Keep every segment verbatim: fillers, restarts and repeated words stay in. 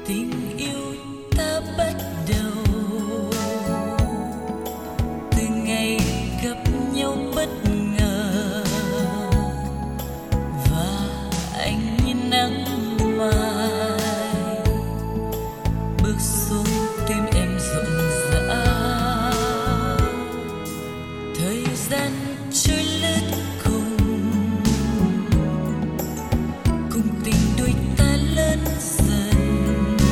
tình yêu ta bắt đầu từ ngày gặp nhau bất ngờ, và anh như nắng mai bước xuống tim em rộn rã. Thời gian trôi lướt cùng cùng tình đôi ta lớn dần,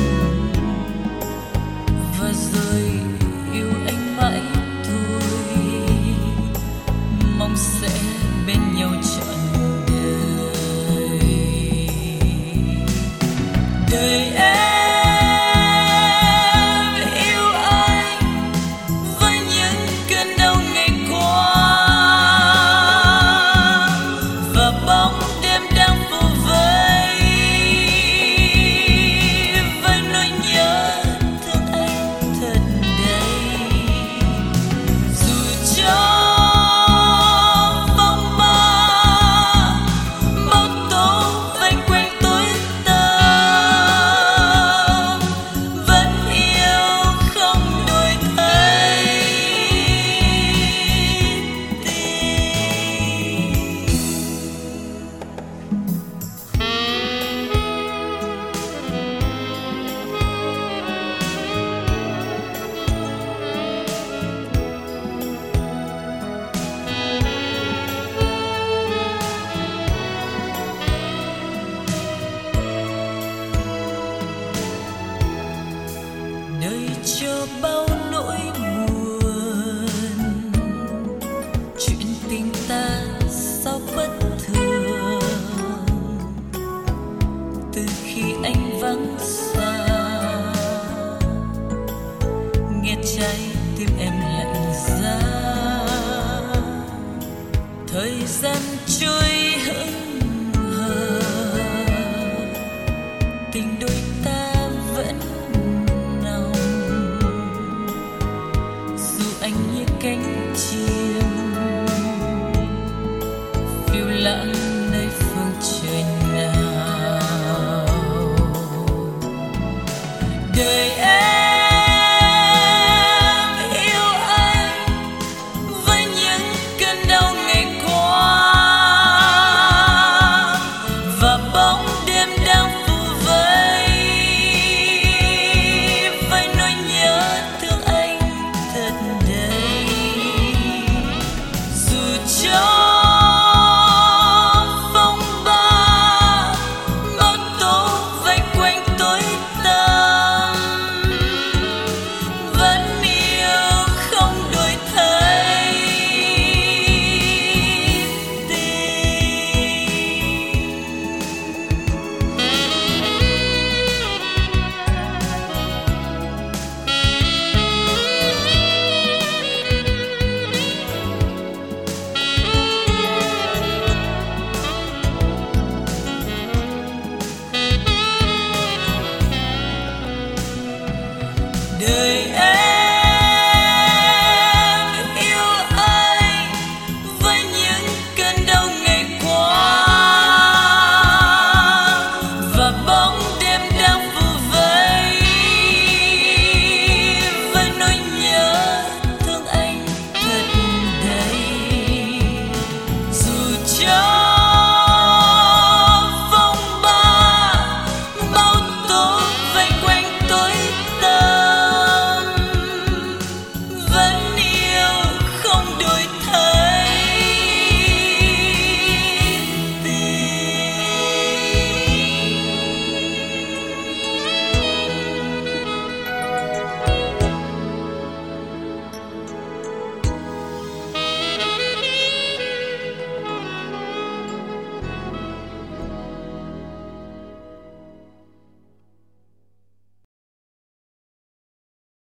và rồi yêu anh mãi thôi, mong sẽ bên nhau trọn đời. Đời em yêu anh với những cơn đau ngày qua, và bóng đêm đang phủ vây với nỗi nhớ thương anh thật đầy. Dù cho phong ba bão tố vây quanh tối tăm, vẫn yêu không đổi thay tình. Đời cho bao